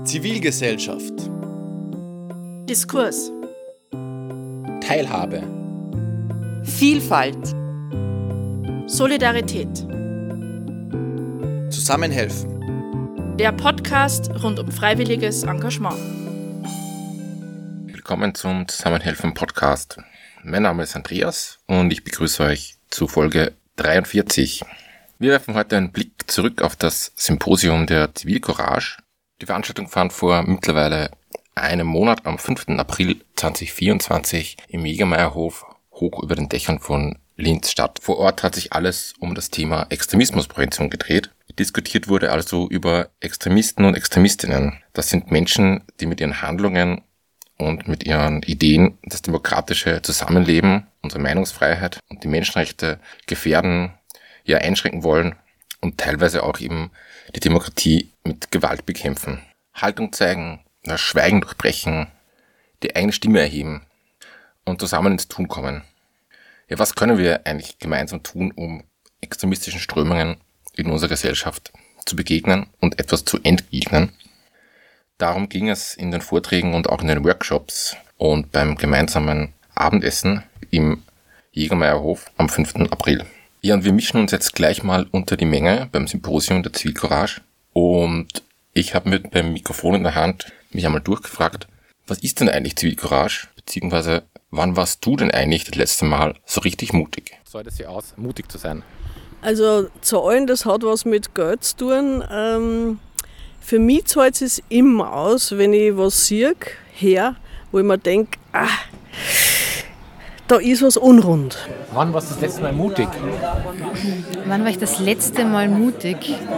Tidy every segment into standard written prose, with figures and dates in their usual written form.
Zivilgesellschaft. Diskurs. Teilhabe. Vielfalt. Solidarität. Zusammenhelfen. Der Podcast rund um freiwilliges Engagement. Willkommen zum Zusammenhelfen-Podcast. Mein Name ist Andreas und ich begrüße euch zu Folge 43. Wir werfen heute einen Blick zurück auf das Symposium der Zivilcourage. Die Veranstaltung fand vor mittlerweile einem Monat am 5. April 2024 im Jägermeierhof hoch über den Dächern von Linz statt. Vor Ort hat sich alles um das Thema Extremismusprävention gedreht. Diskutiert wurde also über Extremisten und Extremistinnen. Das sind Menschen, die mit ihren Handlungen und mit ihren Ideen das demokratische Zusammenleben, unsere Meinungsfreiheit und die Menschenrechte gefährden, ja einschränken wollen und teilweise auch eben die Demokratie mit Gewalt bekämpfen. Haltung zeigen, das Schweigen durchbrechen, die eigene Stimme erheben und zusammen ins Tun kommen. Ja, was können wir eigentlich gemeinsam tun, um extremistischen Strömungen in unserer Gesellschaft zu begegnen und etwas zu entgegnen? Darum ging es in den Vorträgen und auch in den Workshops und beim gemeinsamen Abendessen im Jägermeierhof am 5. April. Ja, und wir mischen uns jetzt gleich mal unter die Menge beim Symposium der Zivilcourage. Und ich habe mit beim Mikrofon in der Hand mich einmal durchgefragt, was ist denn eigentlich Zivilcourage? Beziehungsweise, wann warst du denn eigentlich das letzte Mal so richtig mutig? Soll das ja aus, mutig zu sein? Also zahlen, das hat was mit Geld zu tun. Für mich zahlt es immer aus, wenn ich was sehe, wo ich mir denke, da ist was unrund. Wann warst du das letzte Mal mutig? Wann war ich das letzte Mal mutig?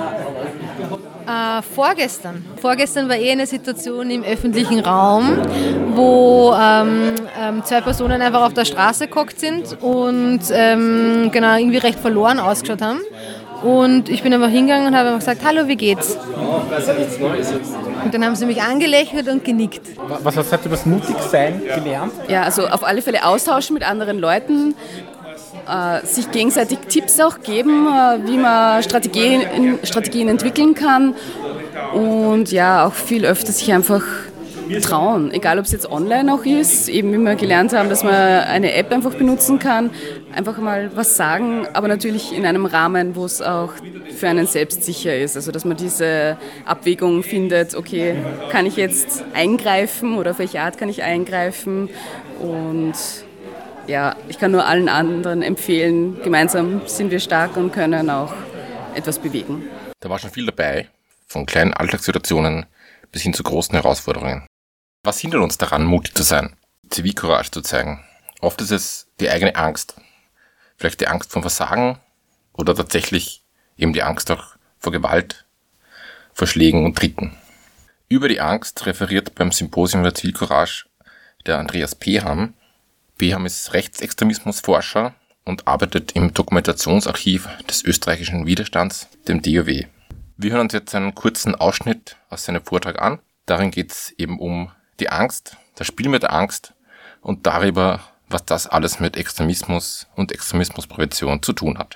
Vorgestern. Vorgestern war eine Situation im öffentlichen Raum, wo zwei Personen einfach auf der Straße gehockt sind und irgendwie recht verloren ausgeschaut haben. Und ich bin einfach hingegangen und habe einfach gesagt, hallo, wie geht's? Und dann haben sie mich angelächelt und genickt. Was hast du über das Mutigsein gelernt? Ja, also auf alle Fälle austauschen mit anderen Leuten, sich gegenseitig Tipps auch geben, wie man Strategien entwickeln kann und ja, auch viel öfter sich einfach trauen, egal ob es jetzt online auch ist, eben wie wir gelernt haben, dass man eine App einfach benutzen kann, einfach mal was sagen, aber natürlich in einem Rahmen, wo es auch für einen selbst sicher ist, also dass man diese Abwägung findet, okay, kann ich jetzt eingreifen oder auf welche Art kann ich eingreifen und ja, ich kann nur allen anderen empfehlen, gemeinsam sind wir stark und können auch etwas bewegen. Da war schon viel dabei, von kleinen Alltagssituationen bis hin zu großen Herausforderungen. Was hindert uns daran, mutig zu sein, Zivilcourage zu zeigen? Oft ist es die eigene Angst. Vielleicht die Angst vor Versagen oder tatsächlich eben die Angst auch vor Gewalt, vor Schlägen und Tritten. Über die Angst referiert beim Symposium der Zivilcourage der Andreas Peham. Peham ist Rechtsextremismusforscher und arbeitet im Dokumentationsarchiv des österreichischen Widerstands, dem DÖW. Wir hören uns jetzt einen kurzen Ausschnitt aus seinem Vortrag an. Darin geht es eben um die Angst, das Spiel mit der Angst und darüber, was das alles mit Extremismus und Extremismusprävention zu tun hat.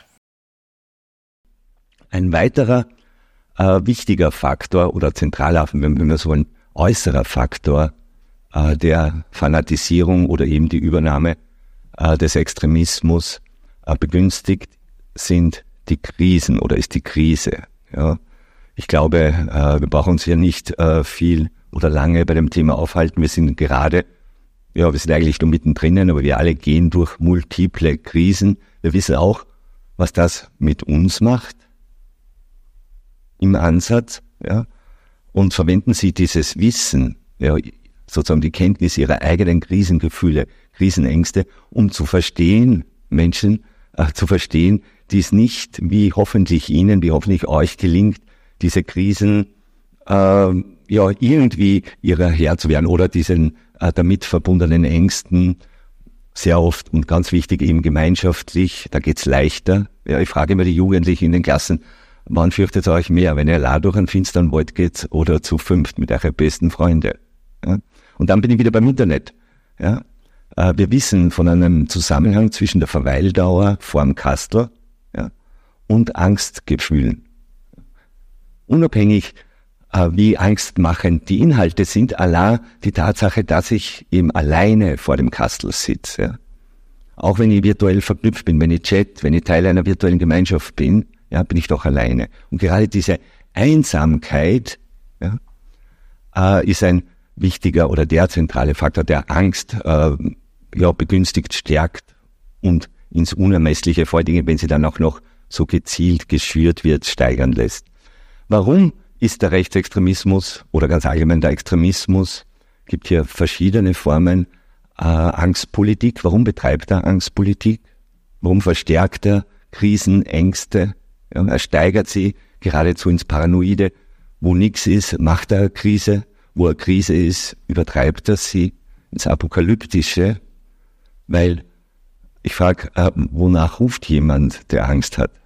Ein weiterer wichtiger Faktor oder zentraler, wenn wir so ein äußerer Faktor der Fanatisierung oder eben die Übernahme des Extremismus begünstigt, sind die Krisen oder ist die Krise. Ja. Ich glaube, wir brauchen uns hier nicht viel oder lange bei dem Thema aufhalten. Wir sind eigentlich nur mittendrin, aber wir alle gehen durch multiple Krisen. Wir wissen auch, was das mit uns macht im Ansatz, ja, und verwenden Sie dieses Wissen, ja, sozusagen die Kenntnis Ihrer eigenen Krisengefühle, Krisenängste, um zu verstehen, Menschen zu verstehen, die es nicht, wie hoffentlich Ihnen, wie hoffentlich euch gelingt, diese Krisen irgendwie ihrer Herr zu werden oder diesen damit verbundenen Ängsten, sehr oft und ganz wichtig eben gemeinschaftlich, da geht's leichter. Ja, ich frage immer die Jugendlichen in den Klassen, wann fürchtet ihr euch mehr, wenn ihr allein durch einen finsteren Wald geht oder zu fünft mit euren besten Freunden? Ja? Und dann bin ich wieder beim Internet. Ja? Wir wissen von einem Zusammenhang zwischen der Verweildauer vorm Kastel, ja, und Angstgefühlen. Unabhängig wie angstmachend die Inhalte sind, allein die Tatsache, dass ich eben alleine vor dem Kastel sitze. Ja. Auch wenn ich virtuell verknüpft bin, wenn ich chat, wenn ich Teil einer virtuellen Gemeinschaft bin, ja, bin ich doch alleine. Und gerade diese Einsamkeit, ja, ist ein wichtiger oder der zentrale Faktor, der Angst begünstigt, stärkt und ins Unermessliche, vor allem wenn sie dann auch noch so gezielt geschürt wird, steigern lässt. Warum ist der Rechtsextremismus oder ganz allgemein der Extremismus, gibt hier verschiedene Formen, Angstpolitik? Warum betreibt er Angstpolitik? Warum verstärkt er Krisen, Ängste? Ja, er steigert sie geradezu ins Paranoide. Wo nichts ist, macht er Krise. Wo eine Krise ist, übertreibt er sie ins Apokalyptische. Weil ich frage, wonach ruft jemand, der Angst hat?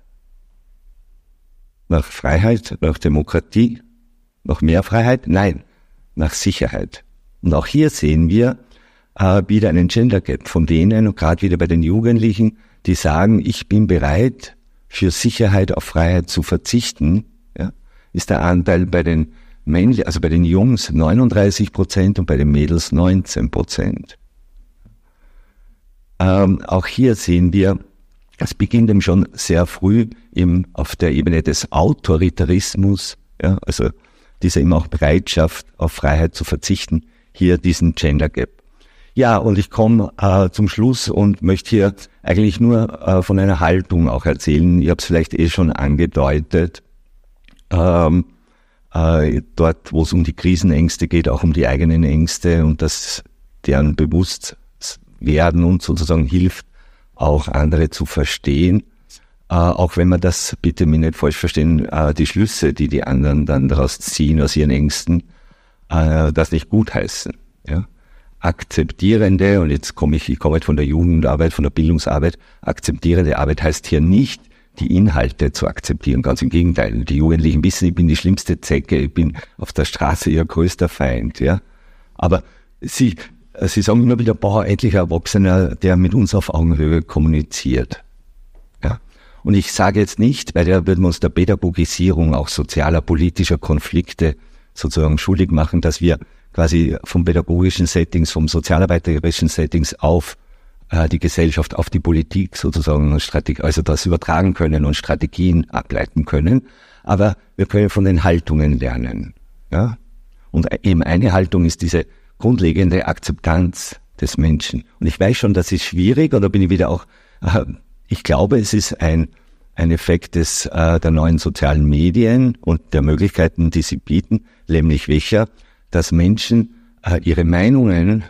Nach Freiheit, nach Demokratie, nach mehr Freiheit? Nein, nach Sicherheit. Und auch hier sehen wir wieder einen Gender Gap von denen, und gerade wieder bei den Jugendlichen, die sagen, ich bin bereit, für Sicherheit auf Freiheit zu verzichten, ja, ist der Anteil bei den Männlichen, also bei den Jungs 39% und bei den Mädels 19%. Auch hier sehen wir, es beginnt eben schon sehr früh eben auf der Ebene des Autoritarismus, ja, also diese eben auch Bereitschaft, auf Freiheit zu verzichten, hier diesen Gender Gap. Ja, und ich komme zum Schluss und möchte hier eigentlich nur von einer Haltung auch erzählen. Ich habe es vielleicht schon angedeutet, dort, wo es um die Krisenängste geht, auch um die eigenen Ängste und dass deren Bewusstwerden und sozusagen hilft, auch andere zu verstehen, auch wenn man das, bitte mich nicht falsch verstehen, die Schlüsse, die die anderen dann daraus ziehen aus ihren Ängsten, das nicht gutheißen. Ja? Akzeptierende, und jetzt komme ich komme halt von der Jugendarbeit, von der Bildungsarbeit, akzeptierende Arbeit heißt hier nicht, die Inhalte zu akzeptieren, ganz im Gegenteil. Die Jugendlichen wissen, ich bin die schlimmste Zecke, ich bin auf der Straße ihr größter Feind. Ja? Aber sie sagen immer wieder, endlich ein Erwachsener, der mit uns auf Augenhöhe kommuniziert. Ja? Und ich sage jetzt nicht, weil da würden wir uns der Pädagogisierung auch sozialer, politischer Konflikte sozusagen schuldig machen, dass wir quasi vom pädagogischen Settings, vom sozialarbeiterischen Settings auf die Gesellschaft, auf die Politik sozusagen, also das übertragen können und Strategien ableiten können. Aber wir können von den Haltungen lernen. Ja? Und eben eine Haltung ist diese grundlegende Akzeptanz des Menschen. Und ich weiß schon, das ist schwierig, und da bin ich wieder auch, ich glaube, es ist ein Effekt der neuen sozialen Medien und der Möglichkeiten, die sie bieten, nämlich welcher, dass Menschen ihre Meinungen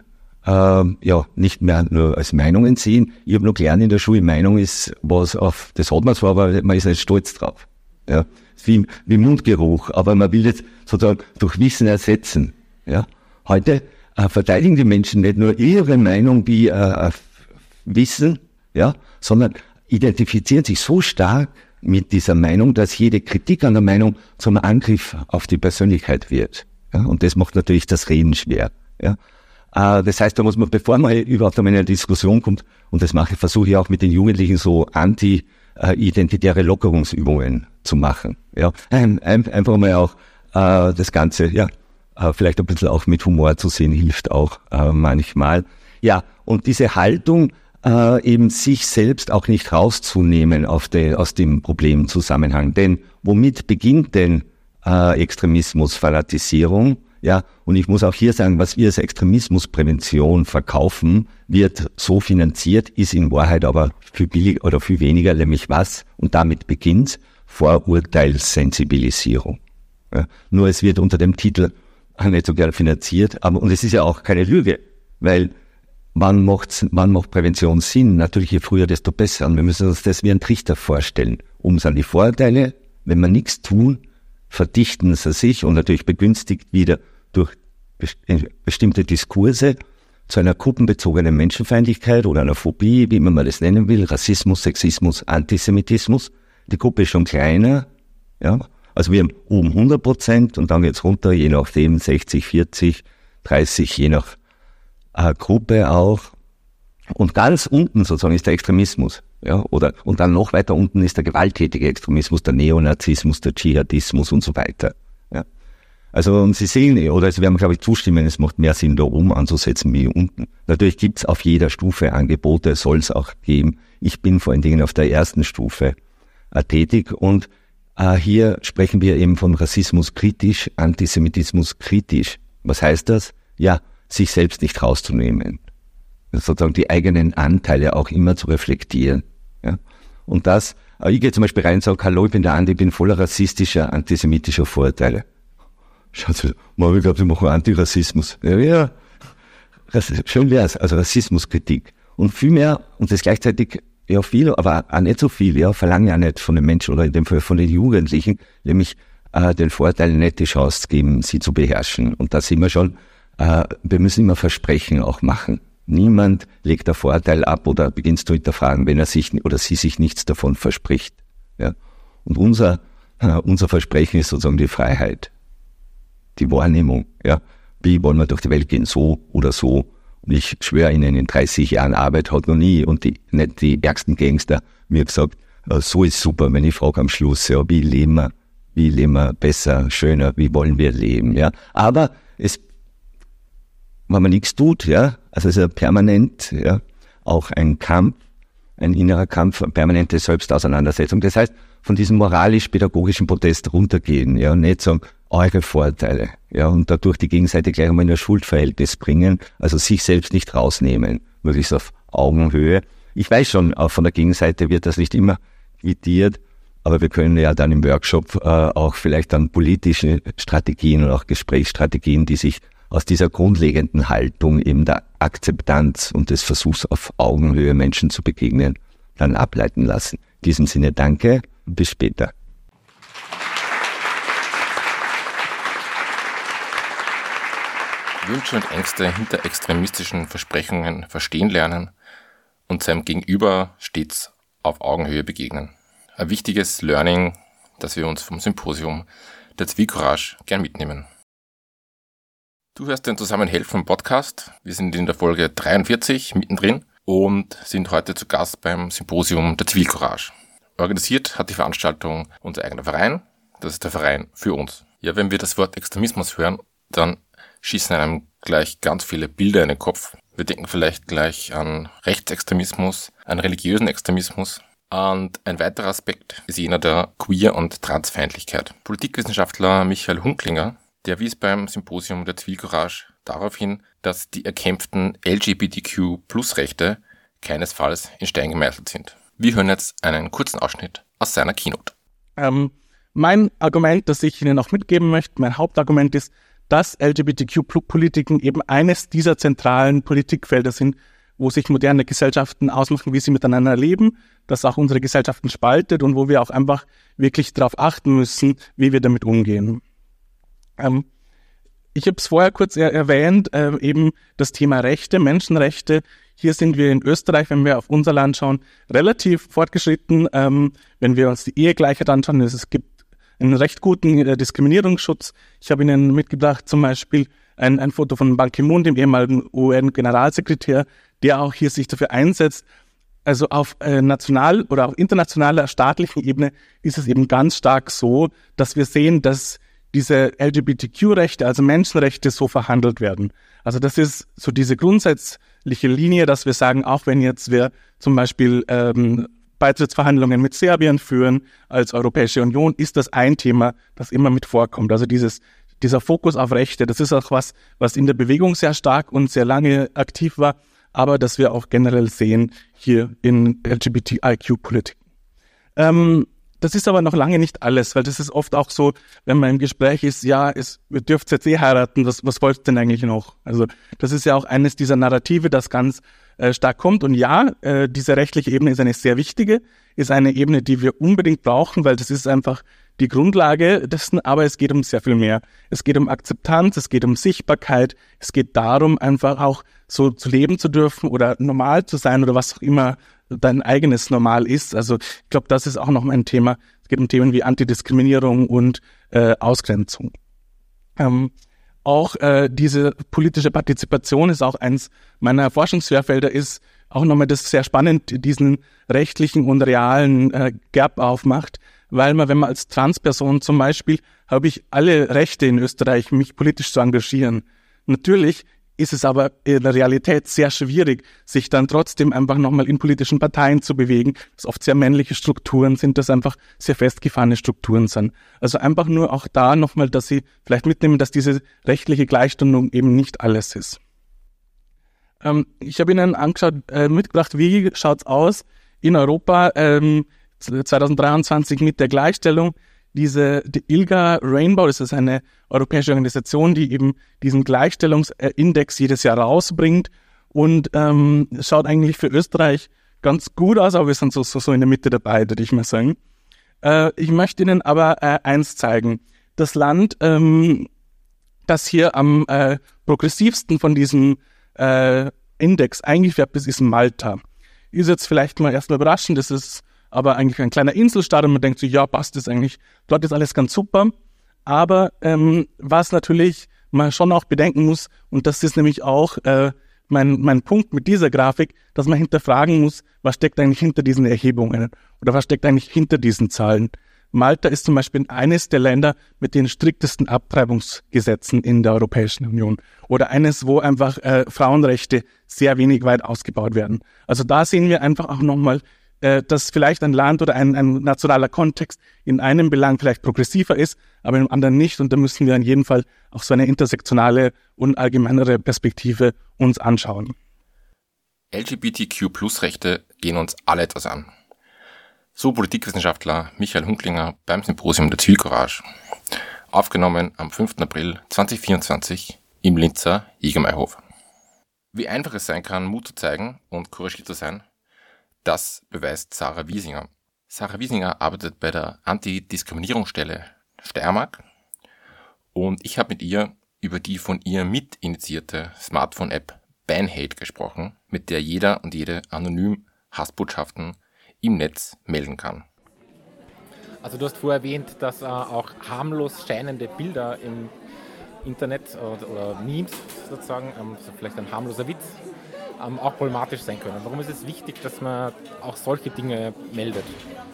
nicht mehr nur als Meinungen sehen. Ich habe noch gelernt in der Schule, Meinung ist was auf, das hat man zwar, aber man ist nicht stolz drauf. Ja, wie Mundgeruch, aber man will jetzt sozusagen durch Wissen ersetzen. Ja, heute verteidigen die Menschen nicht nur ihre Meinung wie Wissen, ja, sondern identifizieren sich so stark mit dieser Meinung, dass jede Kritik an der Meinung zum Angriff auf die Persönlichkeit wird. Ja, und das macht natürlich das Reden schwer. Ja. Das heißt, da muss man, bevor man überhaupt in eine Diskussion kommt, und das versuche ich auch mit den Jugendlichen so anti-identitäre Lockerungsübungen zu machen. Ja. Einfach mal auch das Ganze, ja, vielleicht ein bisschen auch mit Humor zu sehen, hilft auch manchmal. Ja, und diese Haltung, eben sich selbst auch nicht rauszunehmen aus dem Problemzusammenhang. Denn womit beginnt denn Extremismus, Fanatisierung? Ja, und ich muss auch hier sagen, was wir als Extremismusprävention verkaufen, wird so finanziert, ist in Wahrheit aber viel billiger oder viel weniger, nämlich was? Und damit beginnt Vorurteilssensibilisierung. Ja, nur es wird unter dem Titel nicht so gerne finanziert, aber, und es ist ja auch keine Lüge, weil wann macht Prävention Sinn? Natürlich je früher, desto besser. Und wir müssen uns das wie ein Trichter vorstellen. Sind die Vorurteile, wenn wir nichts tun, verdichten sie sich und natürlich begünstigt wieder durch bestimmte Diskurse zu einer gruppenbezogenen Menschenfeindlichkeit oder einer Phobie, wie man das nennen will, Rassismus, Sexismus, Antisemitismus. Die Gruppe ist schon kleiner, ja. Also wir haben oben 100% und dann geht's runter, je nachdem 60, 40, 30, je nach Gruppe auch. Und ganz unten sozusagen ist der Extremismus, ja, und dann noch weiter unten ist der gewalttätige Extremismus, der Neonazismus, der Dschihadismus und so weiter. Ja. Also und Sie sehen, oder Sie werden, glaube ich, zustimmen, es macht mehr Sinn, da oben anzusetzen wie unten. Natürlich gibt's auf jeder Stufe Angebote, soll es auch geben. Ich bin vor allen Dingen auf der ersten Stufe tätig und hier sprechen wir eben von Rassismus kritisch, Antisemitismus kritisch. Was heißt das? Ja, sich selbst nicht rauszunehmen. Sozusagen die eigenen Anteile auch immer zu reflektieren. Ja? Und das, ich gehe zum Beispiel rein und sage, hallo, ich bin der Andi, ich bin voller rassistischer, antisemitischer Vorurteile. Schaut sie, ich glaube, sie machen Antirassismus. Ja, schön wär's, also Rassismuskritik. Und viel mehr, und das gleichzeitig ja viel, aber auch nicht so viel, ja, verlange ich auch nicht von den Menschen oder in dem Fall von den Jugendlichen, nämlich den Vorteil nicht die Chance geben, sie zu beherrschen. Und da sind wir schon, wir müssen immer Versprechen auch machen. Niemand legt der Vorteil ab oder beginnt zu hinterfragen, wenn er sich oder sie sich nichts davon verspricht. Ja. Und unser Versprechen ist sozusagen die Freiheit, die Wahrnehmung. Ja. Wie wollen wir durch die Welt gehen, so oder so? Und ich schwöre Ihnen, in 30 Jahren Arbeit hat noch nie, und nicht die ärgsten Gangster, mir gesagt, so ist super, wenn ich frage am Schluss, ja, wie leben wir besser, schöner, wie wollen wir leben, ja. Aber wenn man nichts tut, ja, also es ist ja permanent, ja, auch ein Kampf, ein innerer Kampf, eine permanente Selbstauseinandersetzung. Das heißt, von diesem moralisch-pädagogischen Protest runtergehen, ja, und nicht sagen, eure Vorteile, ja, und dadurch die Gegenseite gleich einmal in ein Schuldverhältnis bringen, also sich selbst nicht rausnehmen, möglichst auf Augenhöhe. Ich weiß schon, auch von der Gegenseite wird das nicht immer quittiert, aber wir können ja dann im Workshop auch vielleicht dann politische Strategien und auch Gesprächsstrategien, die sich aus dieser grundlegenden Haltung eben der Akzeptanz und des Versuchs auf Augenhöhe Menschen zu begegnen, dann ableiten lassen. In diesem Sinne danke, bis später. Wünsche und Ängste hinter extremistischen Versprechungen verstehen lernen und seinem Gegenüber stets auf Augenhöhe begegnen. Ein wichtiges Learning, das wir uns vom Symposium der Zivilcourage gern mitnehmen. Du hörst den Zusammenhelfen-Podcast. Wir sind in der Folge 43 mittendrin und sind heute zu Gast beim Symposium der Zivilcourage. Organisiert hat die Veranstaltung unser eigener Verein. Das ist der Verein für uns. Ja, wenn wir das Wort Extremismus hören, dann schießen einem gleich ganz viele Bilder in den Kopf. Wir denken vielleicht gleich an Rechtsextremismus, an religiösen Extremismus. Und ein weiterer Aspekt ist jener der Queer- und Transfeindlichkeit. Politikwissenschaftler Michael Hunklinger, der wies beim Symposium der Zivilcourage darauf hin, dass die erkämpften LGBTQ-Plus-Rechte keinesfalls in Stein gemeißelt sind. Wir hören jetzt einen kurzen Ausschnitt aus seiner Keynote. Mein Argument, das ich Ihnen auch mitgeben möchte, mein Hauptargument ist, dass LGBTQ-Politiken eben eines dieser zentralen Politikfelder sind, wo sich moderne Gesellschaften ausmachen, wie sie miteinander leben, das auch unsere Gesellschaften spaltet und wo wir auch einfach wirklich darauf achten müssen, wie wir damit umgehen. Ich habe es vorher kurz erwähnt, eben das Thema Rechte, Menschenrechte. Hier sind wir in Österreich, wenn wir auf unser Land schauen, relativ fortgeschritten. Wenn wir uns die Ehegleichheit anschauen, es gibt einen recht guten Diskriminierungsschutz. Ich habe Ihnen mitgebracht zum Beispiel ein Foto von Ban Ki-moon, dem ehemaligen UN-Generalsekretär, der auch hier sich dafür einsetzt. Also auf national- oder auf internationaler, staatlichen Ebene ist es eben ganz stark so, dass wir sehen, dass diese LGBTQ-Rechte, also Menschenrechte, so verhandelt werden. Also das ist so diese grundsätzliche Linie, dass wir sagen, auch wenn jetzt wir zum Beispiel Beitrittsverhandlungen mit Serbien führen als Europäische Union, ist das ein Thema, das immer mit vorkommt. Also dieser Fokus auf Rechte, das ist auch was in der Bewegung sehr stark und sehr lange aktiv war, aber das wir auch generell sehen hier in LGBTIQ-Politiken. Das ist aber noch lange nicht alles, weil das ist oft auch so, wenn man im Gespräch ist, ja, ihr dürft jetzt heiraten, was wollt ihr denn eigentlich noch? Also das ist ja auch eines dieser Narrative, das ganz stark kommt. Und ja, diese rechtliche Ebene ist eine sehr wichtige, ist eine Ebene, die wir unbedingt brauchen, weil das ist einfach die Grundlage dessen, aber es geht um sehr viel mehr. Es geht um Akzeptanz, es geht um Sichtbarkeit, es geht darum, einfach auch so zu leben zu dürfen oder normal zu sein oder was auch immer dein eigenes Normal ist. Also ich glaube, das ist auch noch ein Thema. Es geht um Themen wie Antidiskriminierung und Ausgrenzung. Auch diese politische Partizipation ist auch eins meiner Forschungsschwerfelder, ist auch nochmal das sehr spannend, diesen rechtlichen und realen Gap aufmacht. weil wenn man als Transperson zum Beispiel, habe ich alle Rechte in Österreich, mich politisch zu engagieren. Natürlich ist es aber in der Realität sehr schwierig, sich dann trotzdem einfach nochmal in politischen Parteien zu bewegen, das oft sehr männliche Strukturen sind, das einfach sehr festgefahrene Strukturen sind. Also einfach nur auch da nochmal, dass Sie vielleicht mitnehmen, dass diese rechtliche Gleichstellung eben nicht alles ist. Ich habe Ihnen mitgebracht, wie schaut's aus in Europa 2023 mit der Gleichstellung. Die ILGA Rainbow, das ist eine europäische Organisation, die eben diesen Gleichstellungsindex jedes Jahr rausbringt und schaut eigentlich für Österreich ganz gut aus, aber wir sind so in der Mitte dabei, würde ich mal sagen. Ich möchte Ihnen aber eins zeigen. Das Land, das hier am progressivsten von diesem Index eingefärbt ist Malta. Ist jetzt vielleicht mal erstmal überraschend, das ist aber eigentlich ein kleiner Inselstaat und man denkt so, ja, passt das eigentlich, dort ist alles ganz super. Aber was natürlich man schon auch bedenken muss, und das ist nämlich auch mein Punkt mit dieser Grafik, dass man hinterfragen muss, was steckt eigentlich hinter diesen Erhebungen oder was steckt eigentlich hinter diesen Zahlen. Malta ist zum Beispiel eines der Länder mit den striktesten Abtreibungsgesetzen in der Europäischen Union oder eines, wo einfach Frauenrechte sehr wenig weit ausgebaut werden. Also da sehen wir einfach auch nochmal, dass vielleicht ein Land oder ein nationaler Kontext in einem Belang vielleicht progressiver ist, aber im anderen nicht. Und da müssen wir in jedem Fall auch so eine intersektionale und allgemeinere Perspektive uns anschauen. LGBTQ+-Rechte gehen uns alle etwas an. So Politikwissenschaftler Michael Hunklinger beim Symposium der Zivilcourage. Aufgenommen am 5. April 2024 im Linzer Jägermeihof. Wie einfach es sein kann, Mut zu zeigen und couragiert zu sein, das beweist Sarah Wiesinger. Sarah Wiesinger arbeitet bei der Antidiskriminierungsstelle Steiermark und ich habe mit ihr über die von ihr mitinitiierte Smartphone-App Banhate gesprochen, mit der jeder und jede anonym Hassbotschaften im Netz melden kann. Also du hast vorher erwähnt, dass auch harmlos scheinende Bilder im Internet oder Memes sozusagen, so vielleicht ein harmloser Witz, auch problematisch sein können. Warum ist es wichtig, dass man auch solche Dinge meldet?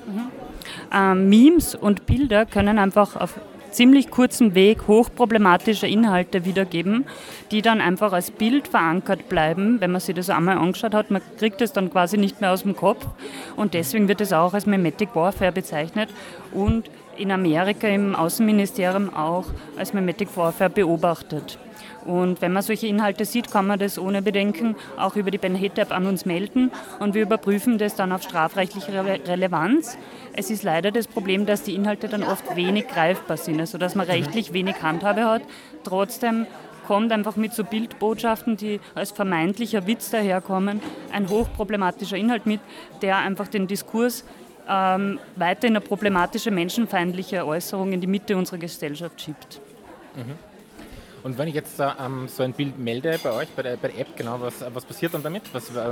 Memes und Bilder können einfach auf ziemlich kurzem Weg hochproblematische Inhalte wiedergeben, die dann einfach als Bild verankert bleiben. Wenn man sich das einmal angeschaut hat, man kriegt es dann quasi nicht mehr aus dem Kopf und deswegen wird es auch als Memetic Warfare bezeichnet und in Amerika im Außenministerium auch als Memetic Warfare beobachtet. Und wenn man solche Inhalte sieht, kann man das ohne Bedenken auch über die Banhate-App an uns melden und wir überprüfen das dann auf strafrechtliche Relevanz. Es ist leider das Problem, dass die Inhalte dann oft wenig greifbar sind, also dass man rechtlich wenig Handhabe hat. Trotzdem kommt einfach mit so Bildbotschaften, die als vermeintlicher Witz daherkommen, ein hochproblematischer Inhalt mit, der einfach den Diskurs weiter in eine problematische, menschenfeindliche Äußerung in die Mitte unserer Gesellschaft schiebt. Und wenn ich jetzt so ein Bild melde bei euch, bei der App, genau, was passiert dann damit?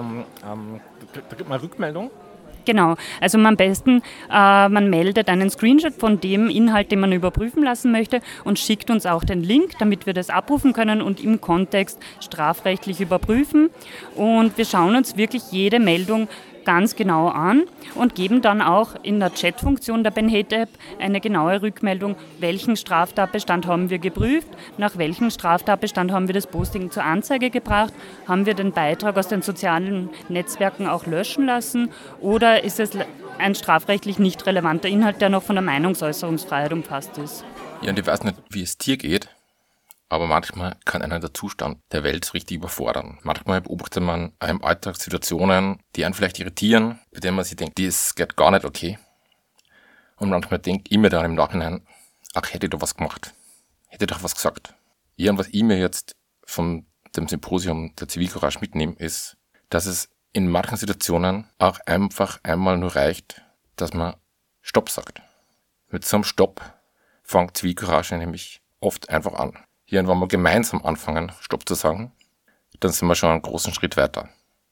Da gibt man Rückmeldung? Genau, also am besten, man meldet einen Screenshot von dem Inhalt, den man überprüfen lassen möchte und schickt uns auch den Link, damit wir das abrufen können und im Kontext strafrechtlich überprüfen. Und wir schauen uns wirklich jede Meldung ganz genau an und geben dann auch in der Chatfunktion der Banhate-App eine genaue Rückmeldung, welchen Straftatbestand haben wir geprüft, nach welchem Straftatbestand haben wir das Posting zur Anzeige gebracht, haben wir den Beitrag aus den sozialen Netzwerken auch löschen lassen oder ist es ein strafrechtlich nicht relevanter Inhalt, der noch von der Meinungsäußerungsfreiheit umfasst ist. Ja, und ich weiß nicht, wie es dir geht, aber manchmal kann einen der Zustand der Welt richtig überfordern. Manchmal beobachtet man im Alltag Situationen, die einen vielleicht irritieren, bei denen man sich denkt, das geht gar nicht okay. Und manchmal denke ich mir dann im Nachhinein, ach, hätte ich doch was gemacht. Hätte ich doch was gesagt. Ja, und was ich mir jetzt von dem Symposium der Zivilcourage mitnehme, ist, dass es in manchen Situationen auch einfach einmal nur reicht, dass man Stopp sagt. Mit so einem Stopp fängt Zivilcourage nämlich oft einfach an. Hier, und wenn wir gemeinsam anfangen, Stopp zu sagen, dann sind wir schon einen großen Schritt weiter.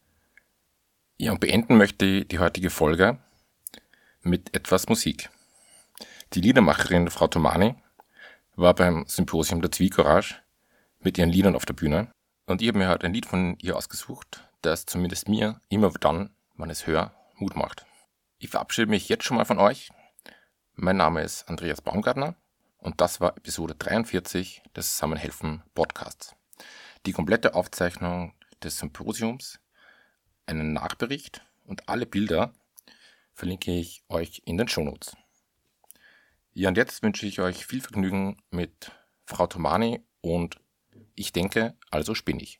Ja, und beenden möchte ich die heutige Folge mit etwas Musik. Die Liedermacherin Frau Tomani war beim Symposium der Zivilcourage mit ihren Liedern auf der Bühne und ich habe mir heute ein Lied von ihr ausgesucht, das zumindest mir immer dann, wenn ich es höre, Mut macht. Ich verabschiede mich jetzt schon mal von euch Mein Name ist Andreas Baumgartner und das war Episode 43 des Zusammenhelfen Podcasts. Die komplette Aufzeichnung des Symposiums, einen Nachbericht und alle Bilder verlinke ich euch in den Shownotes. Ja, und jetzt wünsche ich euch viel Vergnügen mit Frau Tomani und Ich denke, also spinne ich.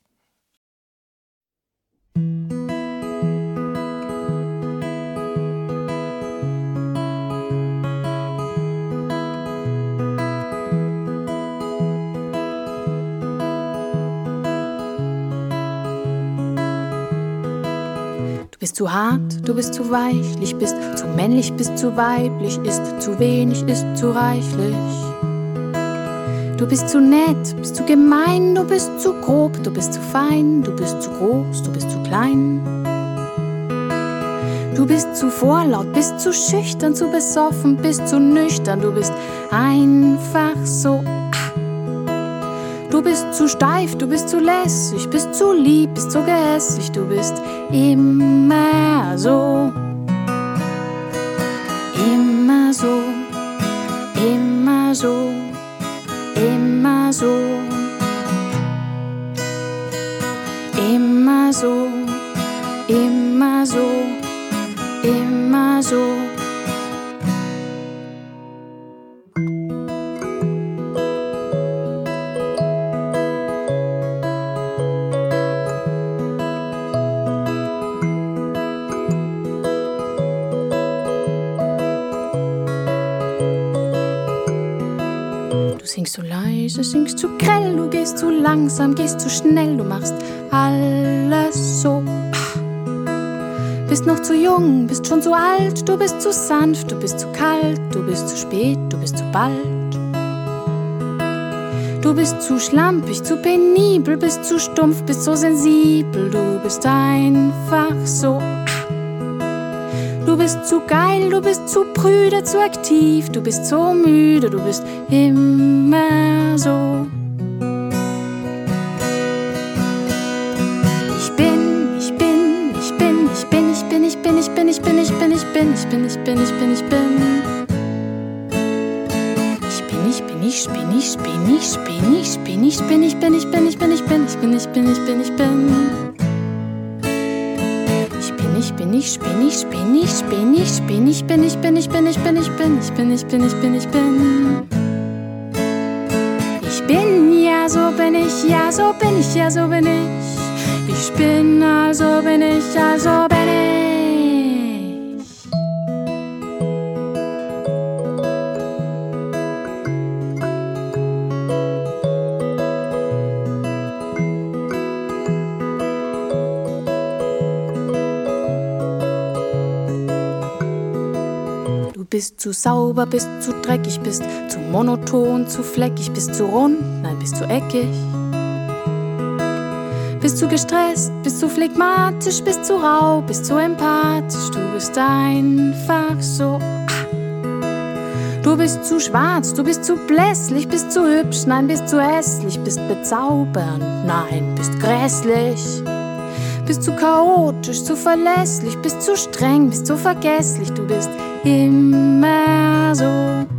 Du bist zu hart, du bist zu weichlich, bist zu männlich, bist zu weiblich, ist zu wenig, ist zu reichlich. Du bist zu nett, bist zu gemein, du bist zu grob, du bist zu fein, du bist zu groß, du bist zu klein. Du bist zu vorlaut, bist zu schüchtern, zu besoffen, bist zu nüchtern, du bist einfach so. Du bist zu steif, du bist zu lässig, bist zu lieb, bist so gehässig, du bist immer so. Immer so, immer so, immer so. Immer so, immer so, immer so. Singst zu leise, singst zu grell, du gehst zu langsam, gehst zu schnell, du machst alles so. Bist noch zu jung, bist schon zu alt, du bist zu sanft, du bist zu kalt, du bist zu spät, du bist zu bald. Du bist zu schlampig, zu penibel, bist zu stumpf, bist so sensibel, du bist einfach so. Du bist zu geil, du bist zu prüde, zu aktiv, du bist so müde, du bist immer so. Ich bin, ich bin, ich bin, ich bin, ich bin, ich bin, ich bin, ich bin, ich bin, ich bin, ich bin, ich bin, ich bin, ich bin. Ich bin, ich bin, ich bin, ich bin, ich bin, ich bin, ich bin, ich bin, ich bin, ich bin, ich bin, ich bin, ich bin, ich bin. Ich bin, ich bin, ich bin, ich bin, ich bin, ich bin, ich bin, ich bin, ich bin, ich bin, ich bin, ich bin, ich bin, ich bin. Ich bin, ja, so bin ich, ja, so bin ich, ja, so bin ich. Ich bin, also bin ich, also bin ich. Bist zu sauber, bist zu dreckig, bist zu monoton, zu fleckig, bist zu rund, nein, bist zu eckig. Bist zu gestresst, bist zu phlegmatisch, bist zu rau, bist zu empathisch, du bist einfach so. Du bist zu schwarz, du bist zu blässlich, bist zu hübsch, nein, bist zu hässlich, bist bezaubernd, nein, bist grässlich. Bist zu chaotisch, zu verlässlich, bist zu streng, bist zu vergesslich, du bist immer so.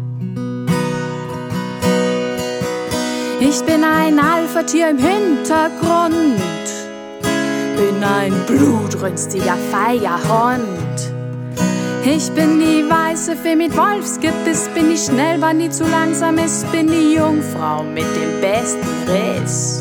Ich bin ein Alpha-Tier im Hintergrund, bin ein blutrünstiger, feiger Hund. Ich bin die weiße Fee mit Wolfsgebiss, bin die Schnellbahn, die zu langsam ist, bin die Jungfrau mit dem besten Riss.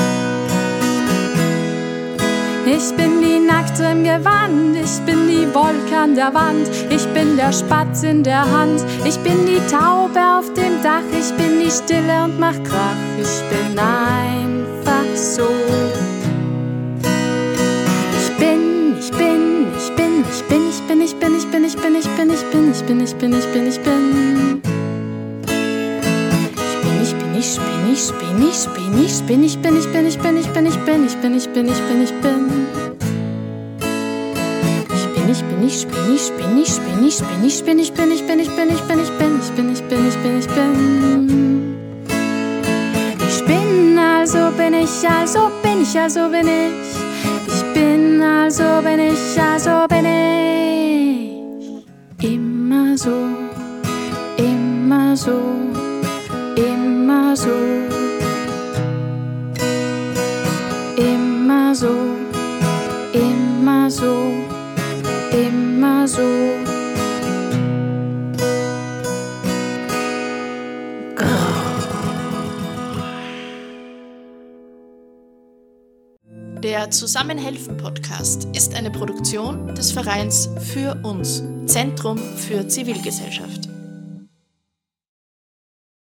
Ich bin die Nackte im Gewand, ich bin die Wolke an der Wand, ich bin der Spatz in der Hand, ich bin die Taube auf dem Dach, ich bin die Stille und mach Krach, ich bin einfach so. Ich bin, ich bin, ich bin, ich bin, ich bin, ich bin, ich bin, ich bin, ich bin, ich bin, ich bin, ich bin, ich bin, ich bin. Ich bin, ich bin, ich bin, ich bin, ich bin, ich bin, ich bin, ich bin, ich bin, ich bin, ich bin, ich bin, ich bin, ich bin. Ich bin, ich bin, ich bin, ich bin, ich bin, ich bin, ich bin, ich bin, ich bin, ich bin, ich bin, ich bin, ich bin, ich bin, ich bin. Ich bin, also bin ich, also bin ich, also bin ich. Ich bin, also bin ich, also bin ich. Immer so, so, immer so, immer so, immer so, immer so. Der Zusammenhelfen-Podcast ist eine Produktion des Vereins Für uns, Zentrum für Zivilgesellschaft.